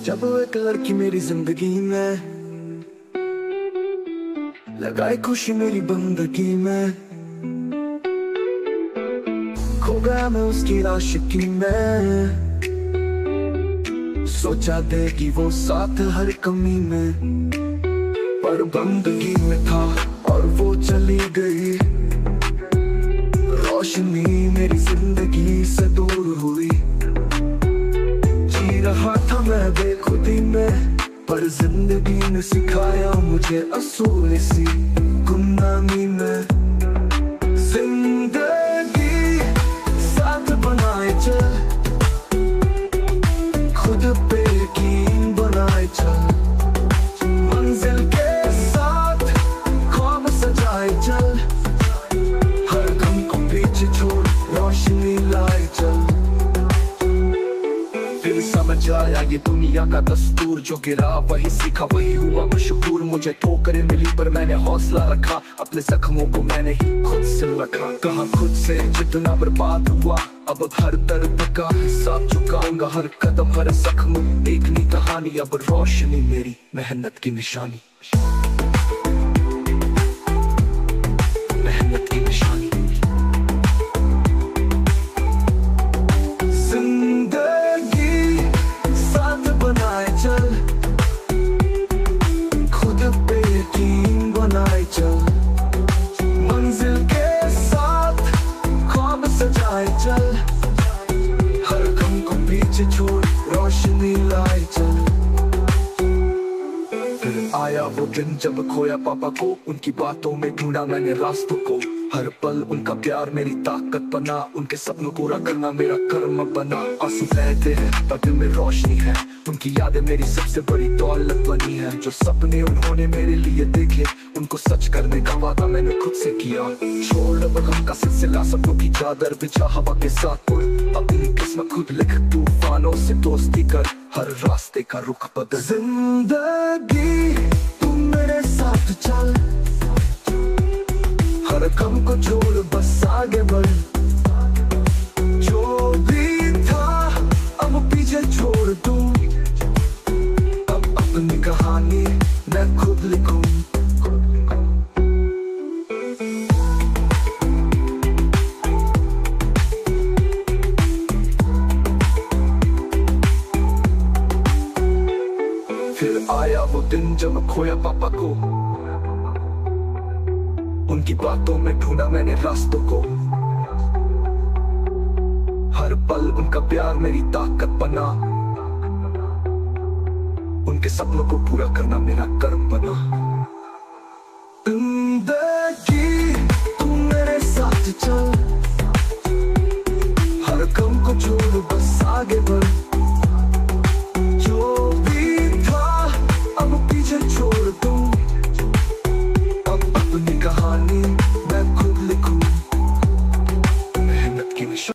जब वो एक लड़की मेरी जिंदगी में लगाए खुशी मेरी बंदगी में, खो गया मैं उसकी आशिकी में। सोचा देगी वो साथ हर कमी में, पर बंदगी में था और वो चली गई। रोशनी मेरी जिंदगी से दूर हुई। जी रहा था मैं बेखुदी में, पर जिंदगी ने सिखाया मुझे असूल सी गुमनामी में। जिंदगी साथ बनाए चल, खुद पे यकीन बनाए चल, मंजिल के साथ ख्वाब सजाए चल, हर गम को पीछे छोड़ रोशनी लाए चल। फिर समझ आया ये दुनिया का दस्तूर, जो गिरा वही सीखा वही हुआ मशहूर। मुझे ठोकरें मिली पर मैंने हौसला रखा, अपने जख्मों को मैंने ही खुद से रखा। कहा खुद से जितना बर्बाद हुआ, अब हर दर्द का हिसाब चुकाऊंगा। हर कदम हर जख्म एक नई कहानी, अब रोशनी मेरी मेहनत की निशानी, मेहनत की निशानी। मंजिल के साथ ख्वाब सजाए चल, हर गम को पीछे छोड़ रोशनी लाए चल। फिर आया वो दिन जब खोया पापा को, उनकी बातों में ढूंढा मैंने रास्तों को। हर पल उनका प्यार मेरी ताकत बना, उनके सपनों पूरा करना मेरा कर्म बना। आंसू बहते हैं पर दिल में रोशनी है, उनकी यादें मेरी सबसे बड़ी दौलत बनी है। जो सपने उन्होंने मेरे लिए देखे, उनको सच करने का वादा मैंने खुद से किया। छोड़ अब गम का सिलसिला, सपनों की चादर बिछा हवा के साथ उड़। अपनी किस्मत खुद लिख, तूफानों से दोस्ती कर, हर रास्ते का रुख बदल। जिंदगी तुम मेरे साथ चल, हर गम को छोड़ बस आगे बढ़। जो भी था अब पीछे छोड़ दूं, अब अपनी कहानी मैं खुद लिखूं। फिर आया वो दिन जब खोया पापा को, उनकी बातों में ढूंढा मैंने रास्तों को। हर पल उनका प्यार मेरी ताकत बना, उनके सपनों को पूरा करना मेरा कर्म बना।